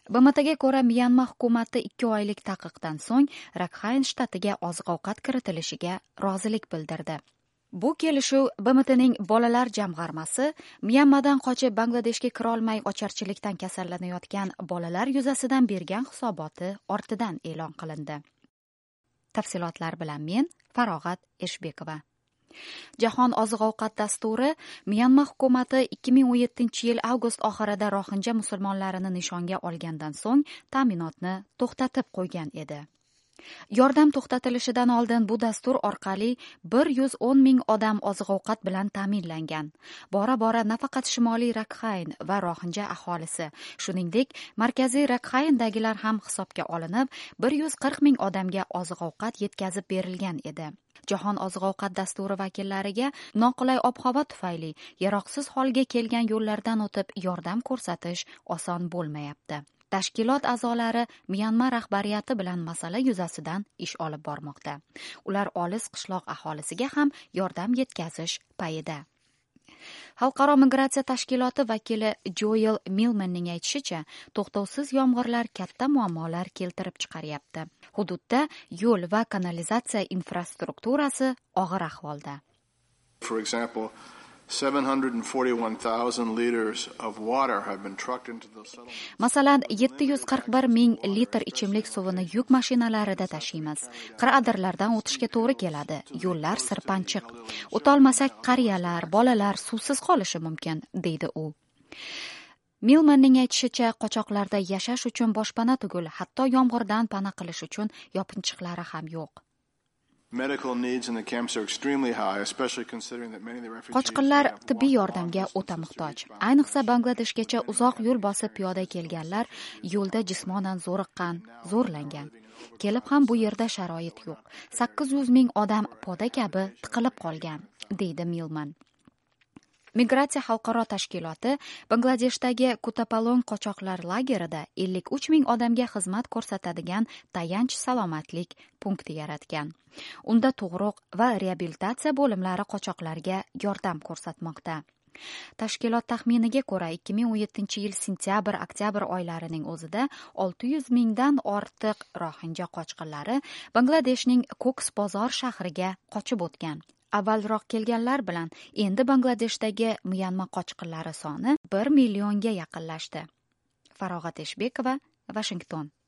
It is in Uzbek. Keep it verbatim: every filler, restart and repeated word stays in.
B M Tga ko'ra, Myanma hukumati ikki oylik taqiqdan so'ng Rakhine shtatiga oziq-ovqat kiritilishiga rozilik bildirdi. Bu kelishuv B M Tning bolalar jamg'armasi Myanmadan qochib Bangladeshga kira olmay ocharchilikdan kasallanayotgan bolalar yuzasidan bergan hisoboti ortidan e'lon qilindi. Tafsilotlar bilan men Farog'at Eshbekova. Jahon oziq-ovqat dasturi Myanma hukumati ikki ming o'n yettinchi yil avgust oxirida rohinja musulmonlarini nishonga olgandan so'ng ta'minotni to'xtatib qo'ygan edi. Yordam to'xtatilishidan oldin bu dastur orqali bir yuz o'n ming odam oziq-ovqat bilan ta'minlangan. Bora-bora nafaqat Shimoliy Rakhine va rohinja aholisi, shuningdek, Markaziy Rakhinedagilar ham hisobga olinib, bir yuz qirq ming odamga oziq-ovqat yetkazib berilgan edi. Jahon oziq-ovqat dasturi vakillariga noqulay ob-havo tufayli yaroqsiz holga kelgan yo'llardan o'tib yordam ko'rsatish oson bo'lmayapti. Tashkilot a'zolari Myanma rahbariyati bilan masala yuzasidan ish olib bormoqda. Ular olis qishloq aholisiga ham yordam yetkazish payida. Xalqaro migratsiya tashkiloti vakili Joel Millmanning aytishicha, to'xtovsiz yomg'irlar katta muammolar keltirib chiqaryapti. Hududda yo'l va kanalizatsiya infrastrukturasi og'ir ahvolda. For example, seven hundred forty-one thousand liters of water have been trucked into the settlement. Masalan, yetti yuz qirq bir ming litr ichimlik suvini yuk mashinalarida tashiymiz. Qir'adirlardan o'tishga to'g'ri keladi. Yo'llar sirpanchiq. O'tolmasak qariyalar, bolalar suvsiz qolishi mumkin, deydi u. Millmanning aytishicha, qochoqlarda yashash uchun boshpana tugul, hatto yomg'irdan pana qilish uchun yopinchiqlari ham yo'q. Medical needs in the camps are extremely high, especially considering that many of the refugees. Qochqinlar tibbiy yordamga o'ta muhtoj. Ayniqsa Bangladeshgacha uzoq yo'l bosib piyoda kelganlar yo'lda jismonan zo'riqqan, zo'rlangan. Kelib ham bu yerda sharoit yo'q. sakkiz yuz ming odam poda kabi tiqilib qolgan, deydi Millman. Migratsiya xalqaro tashkiloti Bangladeshdagi Kutapalong qochoqlar lagerida ellik uch ming odamga xizmat ko'rsatadigan tayanch salomatlik punkti yaratgan. Unda tug'ruq va reabilitatsiya bo'limlari qochoqlarga yordam ko'rsatmoqda. Tashkilot taxminiga ko'ra, ikki ming o'n yettinchi yil sentyabr-oktyabr oylarining o'zida olti yuz mingdan ortiq rohinja qochqinlari Bangladeshning Cox's Bazar shahriga qochib o'tgan. Avvalroq kelganlar bilan endi Bangladeshdagi Myanma qochqinlari soni bir millionga yaqinlashdi. Farog'at Eshbekova, Washington.